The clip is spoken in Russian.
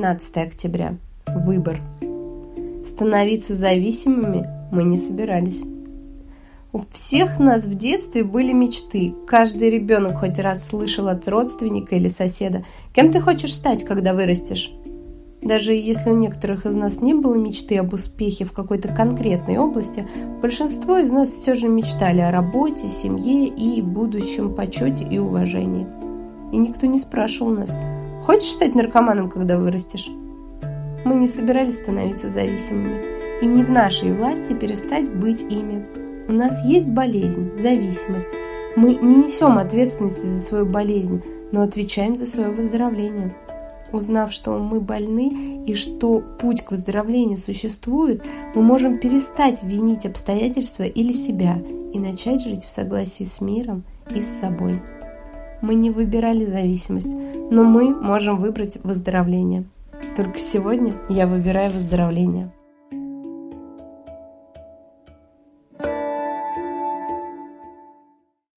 15 октября. Выбор. Становиться зависимыми мы не собирались. У всех нас в детстве были мечты. Каждый ребенок хоть раз слышал от родственника или соседа: «Кем ты хочешь стать, когда вырастешь?» Даже если у некоторых из нас не было мечты об успехе в какой-то конкретной области, большинство из нас все же мечтали о работе, семье и будущем почете и уважении. И никто не спрашивал нас: «Хочешь стать наркоманом, когда вырастешь?» Мы не собирались становиться зависимыми, и не в нашей власти перестать быть ими. У нас есть болезнь, зависимость. Мы не несем ответственности за свою болезнь, но отвечаем за свое выздоровление. Узнав, что мы больны и что путь к выздоровлению существует, мы можем перестать винить обстоятельства или себя и начать жить в согласии с миром и с собой. Мы не выбирали зависимость, но мы можем выбрать выздоровление. Только сегодня я выбираю выздоровление.